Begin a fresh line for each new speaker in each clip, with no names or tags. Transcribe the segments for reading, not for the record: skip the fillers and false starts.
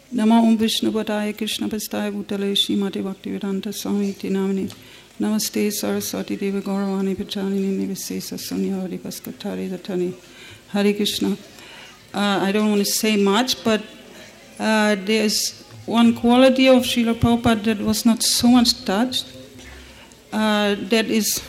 Namo Om Vishnu Padaya Krishna Pastaya Bhutale Srimati Bhaktivedanta Swami Iti Namini Namaste Saraswati Deva Gauravani Pachanini Nivasesa Sunyavadi Paskatari Datani Hare Krishna. I don't want to say much, but there's one quality of Srila Prabhupada that was not so much touched. That is,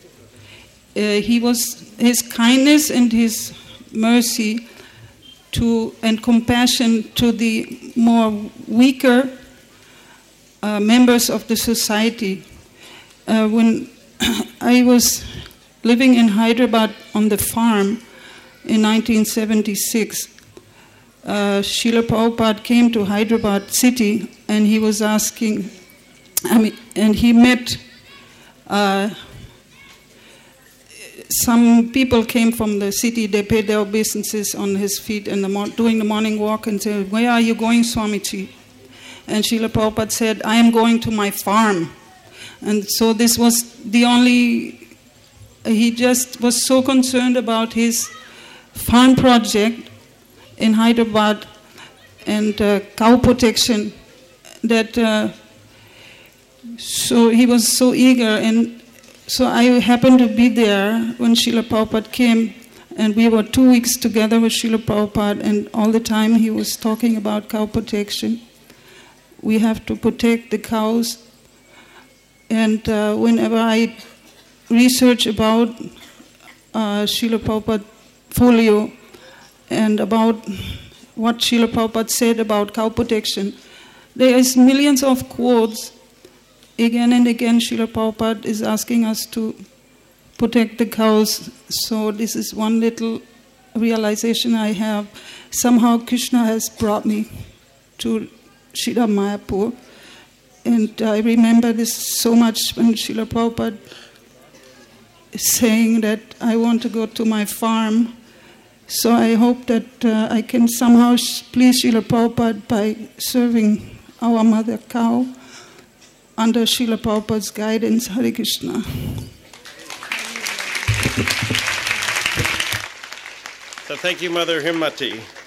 his kindness and his mercy and compassion to the more weaker members of the society. When I was living in Hyderabad on the farm in 1976, Srila Prabhupada came to Hyderabad city, and he was asking, and he met some people came from the city. They paid their obeisances on his feet and doing the morning walk, and said, "Where are you going, Swamiji?" And Srila Prabhupada said, "I am going to my farm." And so this was the only, he just was so concerned about his farm project in Hyderabad and cow protection that so he was so eager. And so I happened to be there when Srila Prabhupada came, and we were 2 weeks together with Srila Prabhupada, and all the time he was talking about cow protection. We have to protect the cows. And whenever I research about Srila Prabhupada folio and about what Srila Prabhupada said about cow protection, there is millions of quotes. Again and again, Srila Prabhupada is asking us to protect the cows. So this is one little realization I have. Somehow Krishna has brought me to Srila Mayapur. And I remember this so much when Srila Prabhupada is saying that I want to go to my farm. So I hope that I can somehow please Srila Prabhupada by serving our mother cow under Srila Prabhupada's guidance. Hare Krishna.
So thank you, Mother Himati.